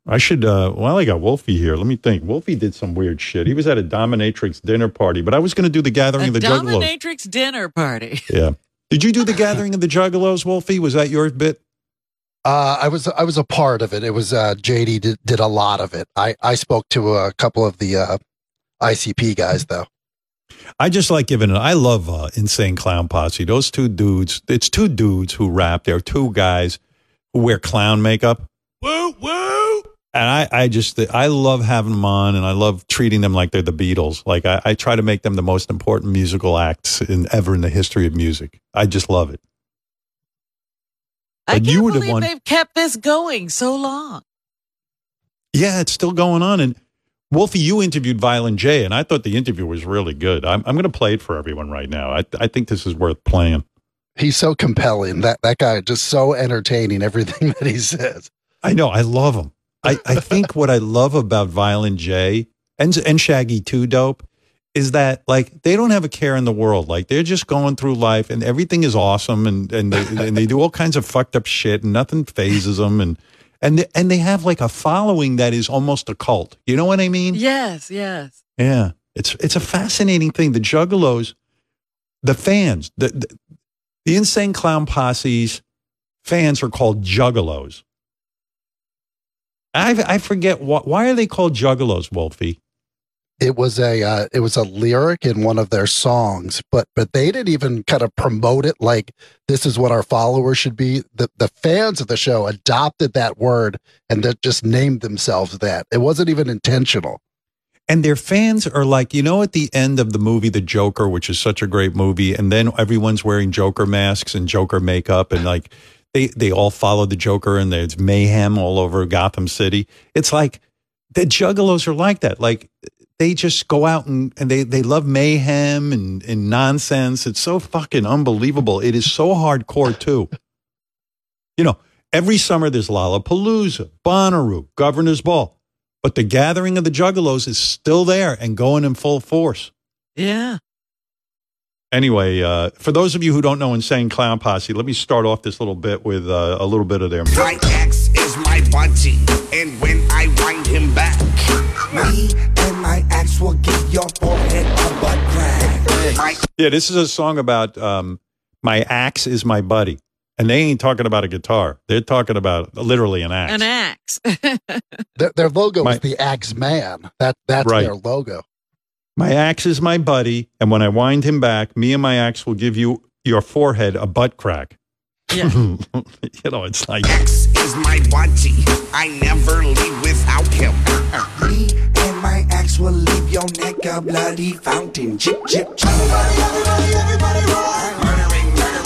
I should, I got Wolfie here. Let me think. Wolfie did some weird shit. He was at a dominatrix dinner party, but I was going to do the gathering of the Juggalos. Dominatrix dinner party. Yeah. Did you do the gathering of the Juggalos, Wolfie? Was that your bit? I was a part of it. It was JD did a lot of it. I spoke to a couple of the ICP guys though. I just like giving it. I love Insane Clown Posse. Those two dudes. It's two dudes who rap. They're two guys who wear clown makeup. Woo woo. And I love having them on, and I love treating them like they're the Beatles. Like I try to make them the most important musical acts ever in the history of music. I just love it. I can't believe they've kept this going so long. Yeah, it's still going on. And Wolfie, you interviewed Violent J, and I thought the interview was really good. I'm going to play it for everyone right now. I think this is worth playing. He's so compelling. That guy just so entertaining, everything that he says. I know. I love him. I think what I love about Violent J and Shaggy 2 Dope is that, like, they don't have a care in the world. Like, they're just going through life and everything is awesome, and they do all kinds of fucked up shit and nothing phases them, and they have like a following that is almost a cult. You know what I mean? Yes, yes. Yeah. It's a fascinating thing. The Juggalos, the fans, the Insane Clown Posse's fans are called Juggalos. I forget why are they called Juggalos, Wolfie? It was a lyric in one of their songs, but they didn't even kind of promote it like this is what our followers should be. The fans of the show adopted that word and they just named themselves that. It wasn't even intentional. And their fans are like, you know, at the end of the movie The Joker, which is such a great movie, and then everyone's wearing Joker masks and Joker makeup, and like they all follow the Joker, and there's mayhem all over Gotham City. It's like the Juggalos are like that. Like, they just go out and they love mayhem and nonsense. It's so fucking unbelievable. It is so hardcore, too. You know, every summer there's Lollapalooza, Bonnaroo, Governor's Ball. But the gathering of the Juggalos is still there and going in full force. Yeah. Anyway, for those of you who don't know Insane Clown Posse, let me start off this little bit with a little bit of their music. My ex is my buddy, and when I wind him back, me and my ex will give your forehead a butt crack. Yeah, this is a song about my axe is my buddy. And they ain't talking about a guitar. They're talking about literally an axe. An axe. Their logo is the Axe Man. That's right. Their logo. My axe is my buddy, and when I wind him back, me and my axe will give you your forehead a butt crack. Yeah. You know, it's like... Ex is my buddy. I never leave without him. Me and my ex will leave your neck a bloody fountain. Chip, chip, chip. Everybody, run. Murdering.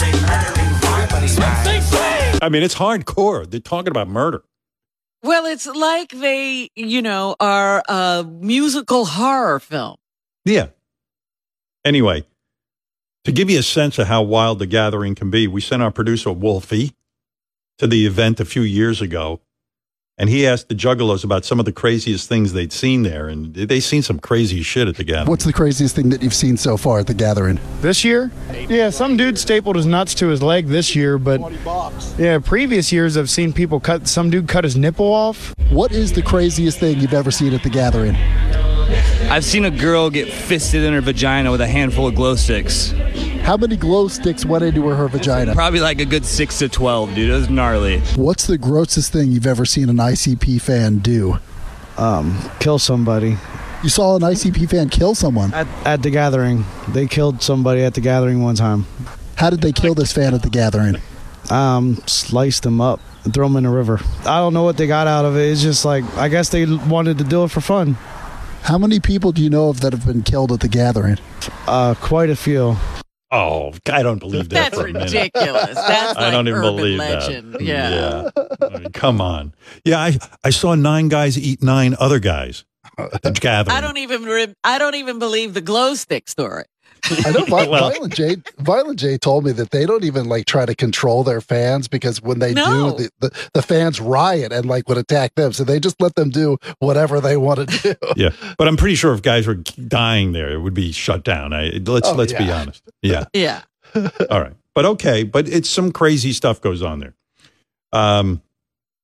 I mean, it's hardcore. They're talking about murder. Well, it's like they, are a musical horror film. Yeah. Anyway, to give you a sense of how wild the gathering can be, we sent our producer, Wolfie, to the event a few years ago. And he asked the Juggalos about some of the craziest things they'd seen there. And they've seen some crazy shit at the gathering. What's the craziest thing that you've seen so far at the gathering? This year? Yeah, some dude stapled his nuts to his leg this year, but yeah, previous years I've seen people some dude cut his nipple off. What is the craziest thing you've ever seen at the gathering? I've seen a girl get fisted in her vagina with a handful of glow sticks. How many glow sticks went into her vagina? Probably like a good 6 to 12, dude. It was gnarly. What's the grossest thing you've ever seen an ICP fan do? Kill somebody. You saw an ICP fan kill someone? At the gathering. They killed somebody at the gathering one time. How did they kill this fan at the gathering? Sliced him up and throw him in the river. I don't know what they got out of it. It's just like, I guess they wanted to do it for fun. How many people do you know of that have been killed at the gathering? Quite a few. Oh, I don't believe that. That's ridiculous. That's like I don't even believe legend. That. Yeah. I mean, come on. Yeah, I saw 9 guys eat 9 other guys at the gathering. I don't even believe the glow stick story. I know Violent J told me that they don't even like try to control their fans, because when they do, the fans riot and like would attack them. So they just let them do whatever they want to do. Yeah, but I'm pretty sure if guys were dying there, it would be shut down. Let's be honest. Yeah. Yeah. All right. But okay. But it's some crazy stuff goes on there.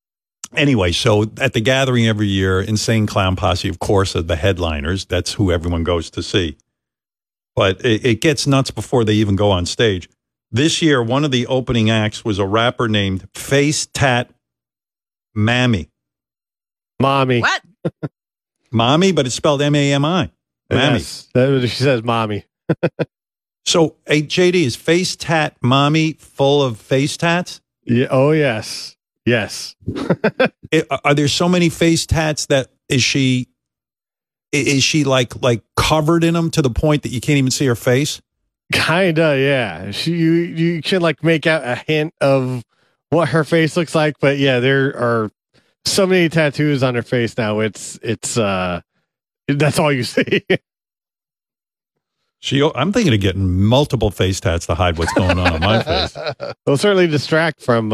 Anyway, so at the gathering every year, Insane Clown Posse, of course, are the headliners. That's who everyone goes to see. But it gets nuts before they even go on stage. This year, one of the opening acts was a rapper named Face Tat Mammy. Mommy. What? Mommy, but it's spelled M-A-M-I. Mammy. Yes, that's what she says, mommy. So, hey, JD, is Face Tat Mommy full of face tats? Yeah. Oh, yes. Yes. Are there so many face tats that is she like covered in them to the point that you can't even see her face? Kinda, yeah. You can like make out a hint of what her face looks like, but yeah, there are so many tattoos on her face now. It's that's all you see. I'm thinking of getting multiple face tats to hide what's going on my face. It'll certainly distract from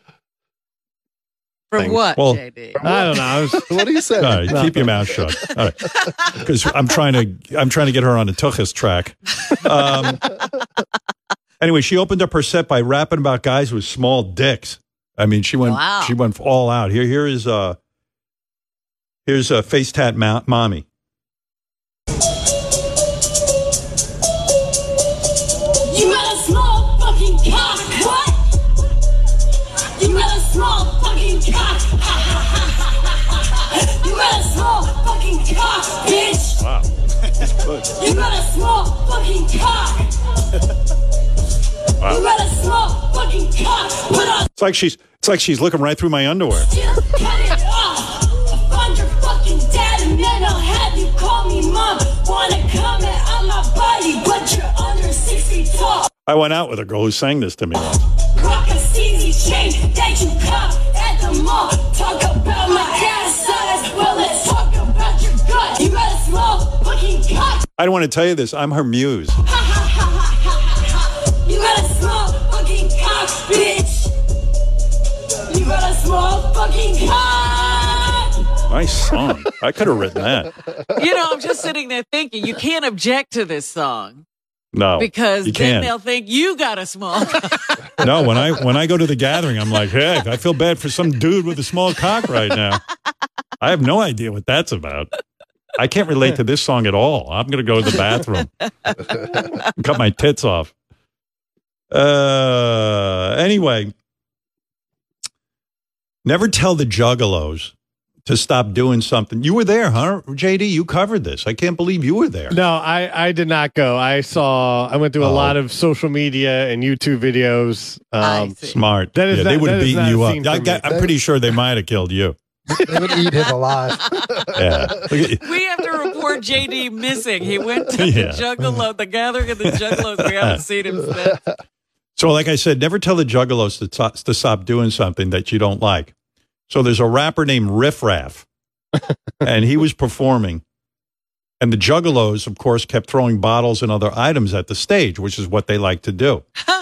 From what, Well, JD? I don't know. What do you say? All right, keep your mouth shut. All right, because I'm trying to get her on a Tuchus track. Anyway, she opened up her set by rapping about guys with small dicks. I mean, she went all out. Here's Face Tat Mommy. You got a small fucking cock. What? You got a small fucking cock. You got a small fucking cock, bitch. Wow. You got a small fucking cock. Wow. You got a small fucking cock. Put on. It's like she's looking right through my underwear. Just cut it off. I'll find your fucking dad and then I'll have you call me mom. Wanna comment on my body, but you're under 6 feet tall. I went out with a girl who sang this to me once. Rock a CZ chain that you cop at the mall. Talk about my ass size. Well, let's talk about your gut. You got a small fucking cock. I don't want to tell you this. I'm her muse. You got a small fucking cock, bitch. You got a small fucking cock. Nice song. I could have written that. You know, I'm just sitting there thinking, you can't object to this song No, because you then can't. they'll think you got a small cock. No, when I go to the gathering, I'm like, hey, I feel bad for some dude with a small cock right now. I have no idea what that's about. I can't relate to this song at all. I'm going to go to the bathroom, cut my tits off. Anyway, never tell the juggalos to stop doing something. You were there, huh, JD? You covered this. I can't believe you were there. No, I did not go. I went through a lot of social media and YouTube videos. I see. Smart. That is they not- would have that is beaten not you a up. scene for me. I'm pretty sure they might have killed you. They would eat him alive. Yeah. We have to report JD missing. He went to Yeah. the Juggalo, the gathering of the Juggalos. We haven't seen him since. So, like I said, never tell the juggalos to stop doing something that you don't like. So there's a rapper named Riff Raff, and he was performing. And the juggalos, of course, kept throwing bottles and other items at the stage, which is what they like to do.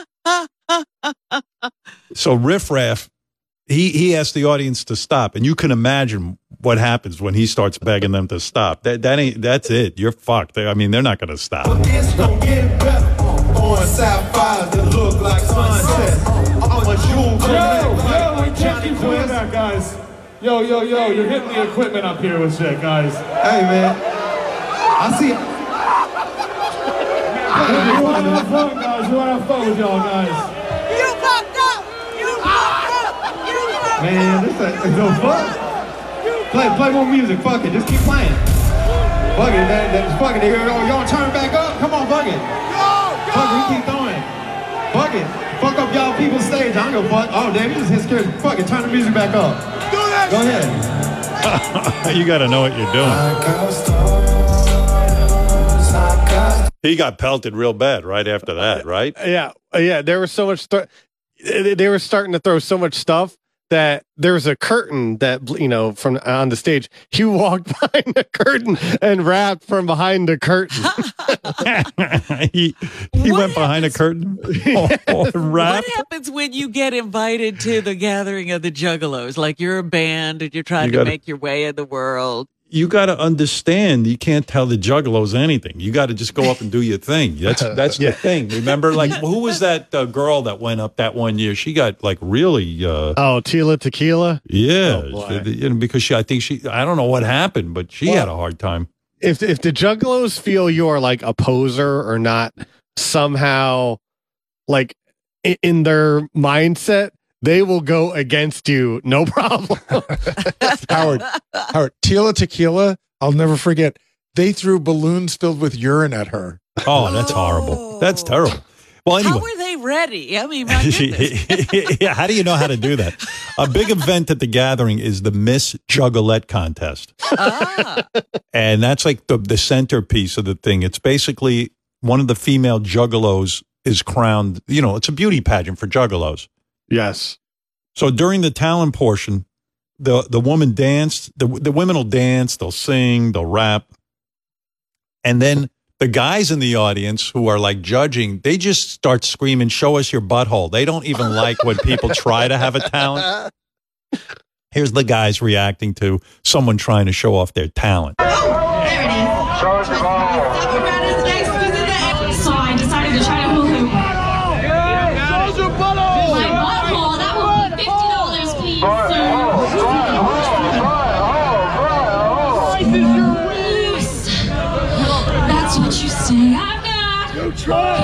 So Riff Raff, he asked the audience to stop. And you can imagine what happens when he starts begging them to stop. That's it. You're fucked. They're not going to stop. It's gonna get better on sapphires that look like sunset. I'm a jewel. Yo, check the equipment, guys. Yo, you're hitting the equipment up here with shit, guys. Hey, man. I see. You want to have fun, guys? You want to have fun with y'all, guys? You fucked up. You fucked up. You fucked up. Man, this ain't no fun. Play more music. Fuck it. Just keep playing. Fuck it, man. Fuck it. Y'all turn back up. Come on, fuck it. Fuck it. We keep going. Fuck it. Fuck up y'all people's stage. I don't give a fuck. Oh, damn. You just hit scared. Fuck it. Turn the music back up. Do that. Go ahead. You got to know what you're doing. He got pelted real bad right after that, right? Yeah. There was so much. They were starting to throw so much stuff that there was a curtain that, from on the stage. He walked behind the curtain and rapped from behind the curtain. he went behind a curtain. Rap. What happens when you get invited to the gathering of the Juggalos? Like you're a band and you're trying to make your way in the world. you got to understand, you can't tell the juggalos anything. You got to just go up and do your thing. That's the thing. Remember, like, who was that girl that went up that one year? She got like really. Tila Tequila. Yeah, because I don't know what happened, but she had a hard time. If the juggalos feel you're like a poser or not somehow like in their mindset, they will go against you, no problem. Howard, Tila Tequila, I'll never forget. They threw balloons filled with urine at her. Oh, that's horrible. That's terrible. Well, anyway. How were they ready? I mean, my goodness. Yeah, how do you know how to do that? A big event at the gathering is the Miss Juggalette contest. And that's like the centerpiece of the thing. It's basically one of the female juggalos is crowned. You know, it's a beauty pageant for juggalos. Yes. So during the talent portion, the woman danced. The women will dance. They'll sing. They'll rap. And then the guys in the audience who are like judging, they just start screaming, "Show us your butthole." They don't even like when people try to have a talent. Here's the guys reacting to someone trying to show off their talent. So I decided to try to hula hoop. My butthole, that will be $50, please, sir. That's what you say I've got. You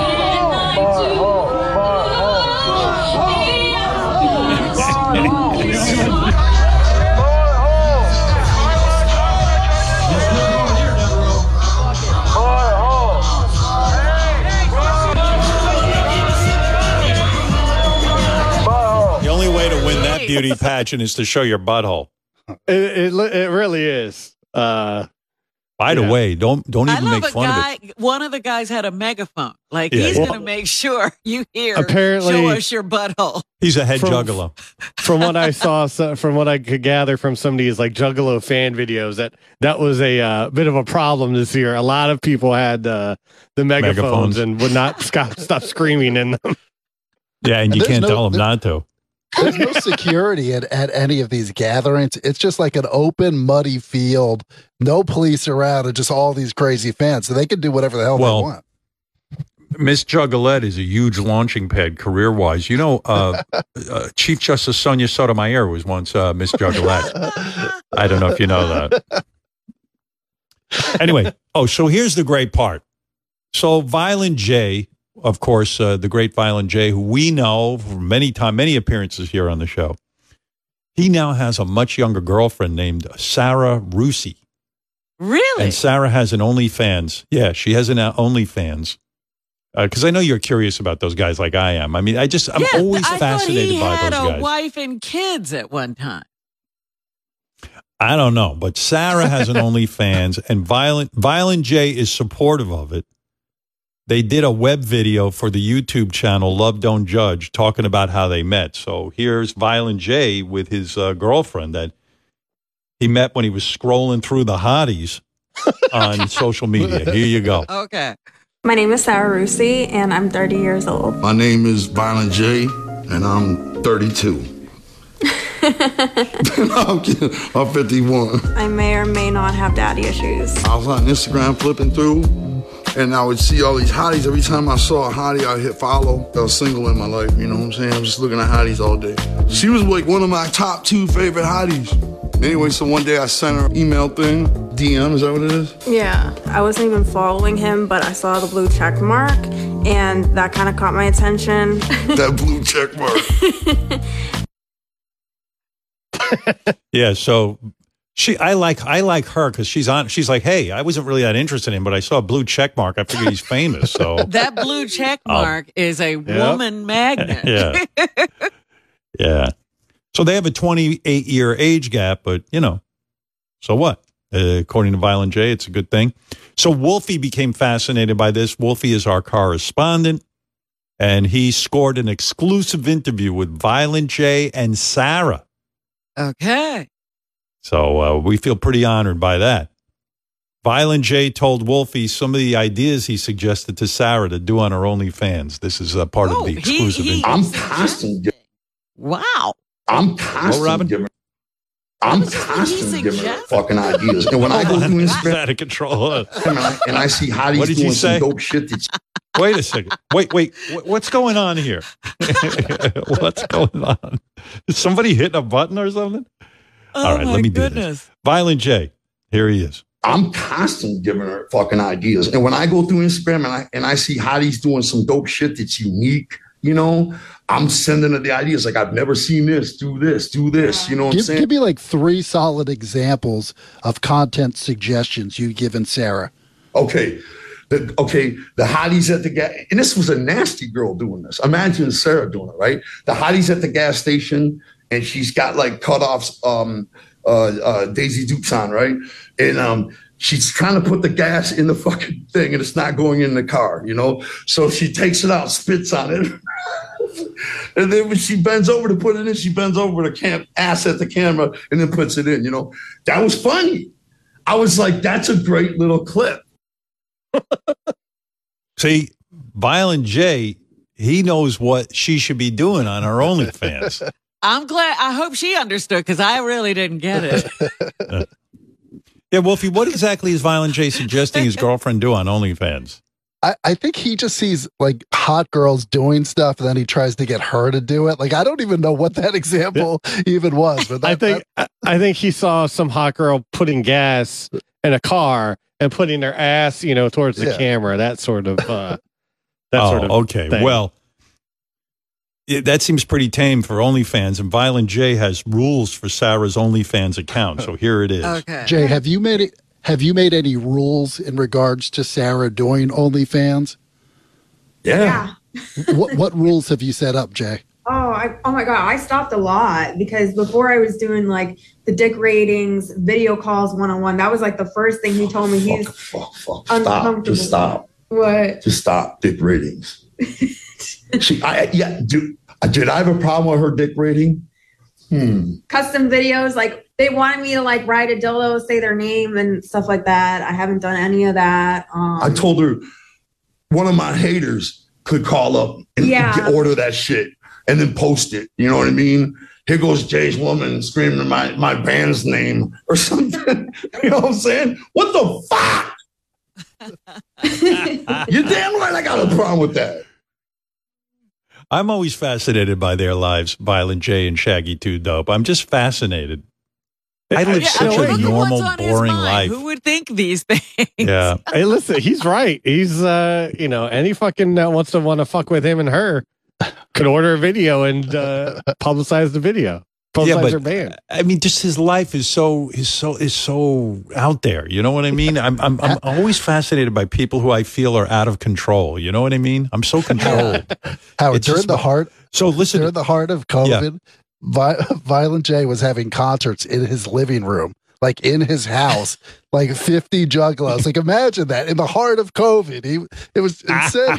The only way to win that beauty pageant is to show your butthole. It really is. By the way, don't even make fun of it. One of the guys had a megaphone. Like, Yeah. he's going to make sure you hear, Apparently- show us your butthole. He's a head juggalo. From what I saw, from what I could gather from some of these like Juggalo fan videos, that was a bit of a problem this year. A lot of people had the megaphones and would not stop screaming in them. Yeah, and you can't tell them not to. There's no security at any of these gatherings. It's just like an open, muddy field, no police around, and just all these crazy fans. So they can do whatever the hell they want. Miss Juggalette is a huge launching pad career-wise. You know, Chief Justice Sonia Sotomayor was once Miss Juggalette. I don't know if you know that. Anyway, so here's the great part. So Violent J, of course, the great Violent J, who we know from many appearances here on the show, he now has a much younger girlfriend named Sarah Rusi. Really? And Sarah has an OnlyFans. Yeah, she has an OnlyFans. Because I know you're curious about those guys like I am. I mean, I'm always fascinated by those guys. I thought he had a wife and kids at one time. I don't know, but Sarah has an OnlyFans, and Violent J is supportive of it. They did a web video for the YouTube channel Love Don't Judge talking about how they met. So here's Violent J with his girlfriend that he met when he was scrolling through the hotties on social media. Here you go. Okay. My name is Sarah Rusi, and I'm 30 years old. My name is Violent J, and I'm 32. I'm kidding. I'm 51. I may or may not have daddy issues. I was on Instagram flipping through, and I would see all these hotties. Every time I saw a hottie, I hit follow. I was single in my life, you know what I'm saying? I'm just looking at hotties all day. She was like one of my top 2 favorite hotties. Anyway, so one day I sent her an email thing, DM, is that what it is? Yeah, I wasn't even following him, but I saw the blue check mark, and that kind of caught my attention. That blue check mark. Yeah, so I like her because she's like, hey, I wasn't really that interested in him, but I saw a blue check mark. I figured he's famous. So That blue check mark is a woman magnet. Yeah. Yeah. So they have a 28-year age gap, but, you know, so what? According to Violent J, it's a good thing. So Wolfie became fascinated by this. Wolfie is our correspondent, and he scored an exclusive interview with Violent J and Sarah. Okay. So we feel pretty honored by that. Violent J told Wolfie some of the ideas he suggested to Sarah to do on her OnlyFans. This is a part of the exclusive interview. I'm constantly Wow. I'm constantly giving I'm constantly giving her fucking ideas. And when I go through Instagram, out of control. and I see hotties What did you doing say? some dope shit. Wait a second. Wait. What's going on here? What's going on? Is somebody hitting a button or something? All right, let me do this. Violent J, here he is. I'm constantly giving her fucking ideas. And when I go through Instagram and I see hotties doing some dope shit that's unique, you know, I'm sending her the ideas. Like, I've never seen this, do this, you know what I'm saying? Give me like 3 solid examples of content suggestions you've given Sarah. Okay. The hotties at the gas, and this was a nasty girl doing this. Imagine Sarah doing it, right? The hotties at the gas station, and she's got like cutoffs, Daisy Dukes on, right? And she's trying to put the gas in the fucking thing, and it's not going in the car, you know? So she takes it out, spits on it. And then when she bends over to put it in, she bends over to ass at the camera and then puts it in, you know? That was funny. I was like, that's a great little clip. See, Violent J, he knows what she should be doing on her OnlyFans. I'm glad. I hope she understood because I really didn't get it. Yeah, Wolfie, what exactly is Violent J suggesting his girlfriend do on OnlyFans? I think he just sees like hot girls doing stuff, and then he tries to get her to do it. Like, I don't even know what that example even was. But I think he saw some hot girl putting gas in a car and putting her ass, you know, towards the camera. That sort of. Okay. Thing. Well, that seems pretty tame for OnlyFans, and Violent J has rules for Sarah's OnlyFans account. So here it is. Okay. Jay, have you made any rules in regards to Sarah doing OnlyFans? Yeah. What rules have you set up, Jay? Oh my God. I stopped a lot because before I was doing like the dick ratings, video calls one-on-one. That was like the first thing he told me. He's uncomfortable. Just stop. What? Just stop dick ratings. Did I have a problem with her dick rating? Custom videos, like they wanted me to like write a dildo, say their name and stuff like that. I haven't done any of that. I told her one of my haters could call up and order that shit and then post it. You know what I mean? Here goes Jay's woman screaming my band's name or something. You know what I'm saying? What the fuck? You're damn right I got a problem with that. I'm always fascinated by their lives, Violent J and Shaggy 2 Dope. I'm just fascinated. I live such a normal, boring life. Who would think these things? Yeah. Hey, listen, he's right. He's, you know, any fucking wants to fuck with him and her could order a video and publicize the video. Publicize their band. I mean, just his life is so out there. You know what I mean? I'm always fascinated by people who I feel are out of control. You know what I mean? I'm so controlled. Howard, during the heart of COVID, Violent J was having concerts in his living room, like in his house, like 50 juggalos. Like, imagine that in the heart of COVID. It was insane.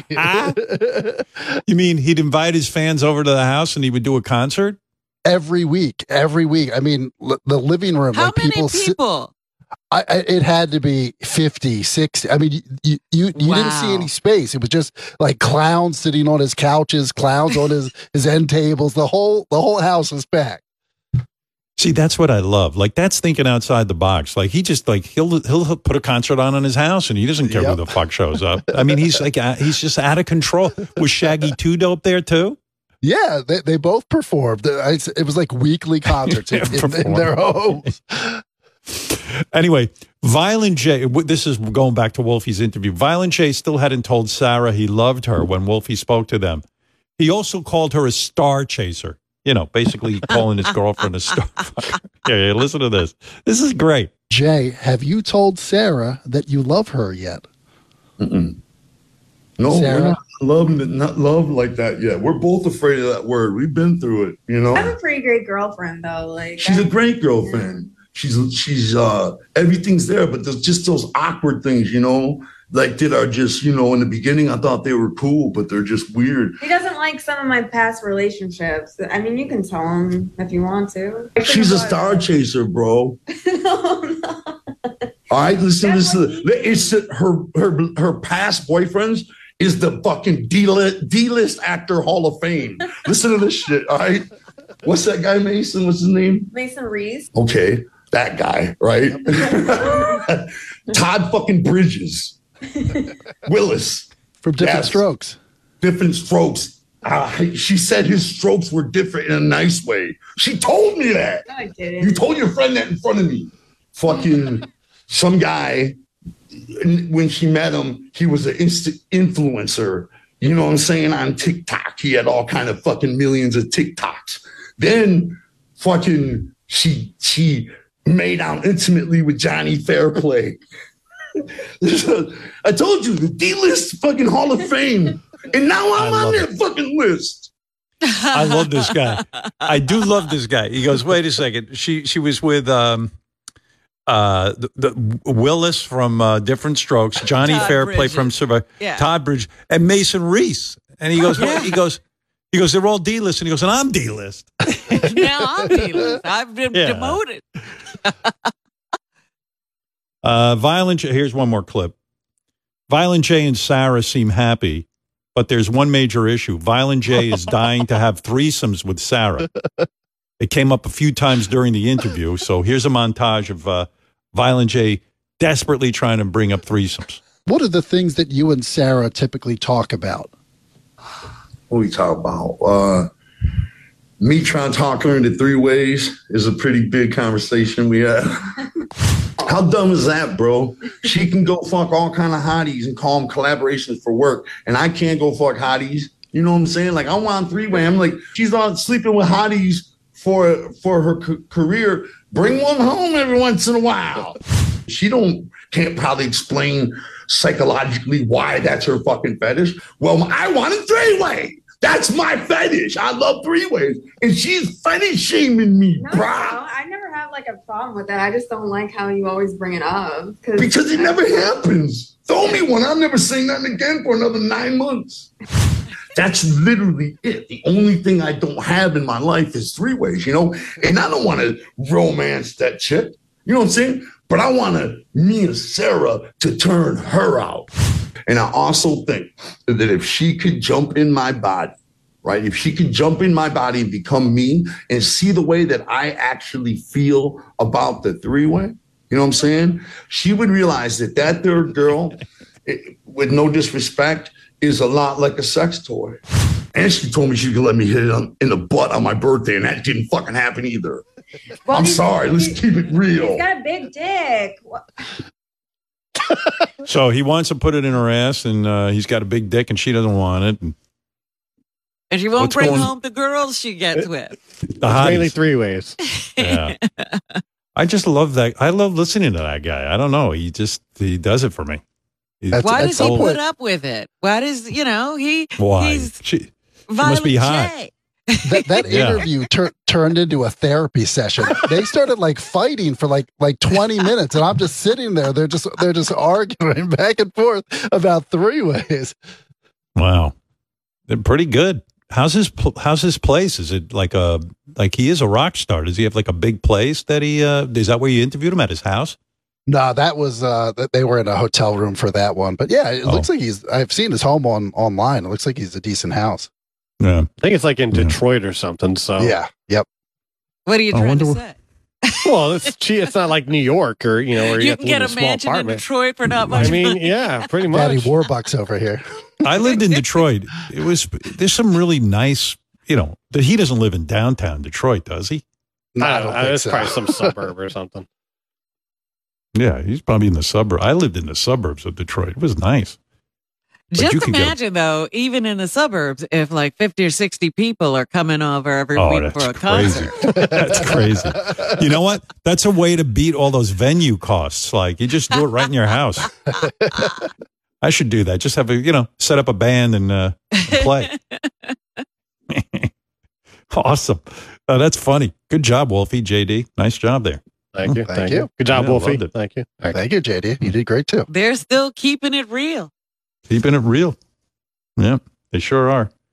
You mean he'd invite his fans over to the house and he would do a concert? Every week. I mean, the living room. How like many people? It had to be 50, 60. I mean, you didn't see any space. It was just like clowns sitting on his couches, clowns on his end tables. The whole house was packed. See, that's what I love. Like, that's thinking outside the box. Like, he just like he'll put a concert on in his house, and he doesn't care who the fuck shows up. I mean, he's just out of control. Was Shaggy 2 Dope there too? Yeah, they both performed. It was like weekly concerts in their homes. Anyway, Violent J, this is going back to Wolfie's interview. Violent J still hadn't told Sarah he loved her when Wolfie spoke to them. He also called her a star chaser. You know, basically calling his girlfriend a star fucker. Yeah, listen to this. This is great. Jay, have you told Sarah that you love her yet? Mm-mm. No, Sarah? We're not love like that yet. We're both afraid of that word. We've been through it, you know. I have a pretty great girlfriend though. Like, she's a great girlfriend. Yeah. She's everything's there, but there's just those awkward things, you know, like that are just, you know, in the beginning I thought they were cool, but they're just weird. He doesn't like some of my past relationships. I mean, you can tell him if you want to. She's a star chaser, bro. No. All right, listen. It's her past boyfriends is the fucking D-list actor Hall of Fame. Listen to this shit, all right? What's that guy, Mason? What's his name? Mason Reese. Okay, that guy, right? Todd fucking Bridges. Willis. From Different Strokes. Different Strokes. She said his strokes were different in a nice way. She told me that. No, I didn't. You told your friend that in front of me. Fucking some guy, when she met him, he was an instant influencer. You know what I'm saying? On TikTok. He had all kind of fucking millions of TikToks. Then fucking she made out intimately with Johnny Fairplay. I told you, the D-list fucking Hall of Fame. And now I'm on that fucking list. I love this guy. I do love this guy. He goes, wait a second. She was with the Willis from Different Strokes, Johnny Todd Fairplay Bridges. from Survivor, Yeah. Todd Bridges, and Mason Reese. And he goes, he goes, they're all D-list. And he goes, and I'm D-list. Now I'm D-list. I've been Yeah. demoted. Violent J, here's one more clip. Violent J and Sarah seem happy, but there's one major issue. Violent J is dying to have threesomes with Sarah. It came up a few times during the interview, so here's a montage of Violent J desperately trying to bring up threesomes. What are the things that you and Sarah typically talk about? What we talk about? Me trying to talk her into 3 ways is a pretty big conversation we have. How dumb is that, bro? She can go fuck all kind of hotties and call them collaborations for work, and I can't go fuck hotties. You know what I'm saying? Like, I want 3-way. I'm like, she's on sleeping with hotties for her career. Bring one home every once in a while. She can't probably explain psychologically why that's her fucking fetish. Well, I want a 3-way. That's my fetish. I love 3-ways. And she's fetish shaming me, No, brah. I never have like a problem with that. I just don't like how you always bring it up. Because it never happens. Throw me one. I'll never say nothing again for another 9 months. That's literally it. The only thing I don't have in my life is 3-ways, you know? And I don't want to romance that chick. You know what I'm saying? But I want me and Sarah to turn her out. And I also think that if she could jump in my body, right? If she could jump in my body and become me and see the way that I actually feel about the 3-way, you know what I'm saying? She would realize that third girl, with no disrespect, is a lot like a sex toy. And she told me she could let me hit it in the butt on my birthday, and that didn't fucking happen either. Well, I'm sorry. Let's keep it real. He's got a big dick. What? So he wants to put it in her ass, and he's got a big dick, and she doesn't want it. And she won't What's bring going- home the girls she gets with. The It's mainly hotties. 3-ways. Yeah. I just love that. I love listening to that guy. I don't know. He does it for me. Why does he put up with it? Why does, Why? he's She Violent must be hot. J. That Yeah. interview turned into a therapy session. They started like fighting for like 20 minutes, and I'm just sitting there. They're just arguing back and forth about 3-ways. Wow. They're pretty good. How's his place? Is it like he is a rock star? Does he have like a big place that he is that where you interviewed him, at his house? No, that was they were in a hotel room for that one. But yeah, it looks like I've seen his home online. It looks like he's a decent house. Yeah. I think it's like in Detroit or something. So Yeah. Yep. What are you trying to say? Well, it's not like New York or where you You have can to live get in a a small mansion in apartment. Detroit for not much I mean, money. yeah, pretty Daddy much. Warbucks over here. I lived in Detroit. There's some really nice, that he doesn't live in downtown Detroit, does he? No, I I don't don't know. think It's so. probably some suburb or something. Yeah, he's probably in the suburb. I lived in the suburbs of Detroit. It was nice. But you Just could go- imagine, though, even in the suburbs, if like 50 or 60 people are coming over every week for a crazy. concert. That's crazy. You know what? That's a way to beat all those venue costs. Like, you just do it right in your house. I should do that. Just have set up a band and play. Awesome. That's funny. Good job, Wolfie, JD. Nice job there. Thank you. Thank you. Good job, Yeah, Wolfie. loved it. Thank you. Thank you, JD. You did great too. They're still keeping it real. Keeping it real. Yeah, they sure are.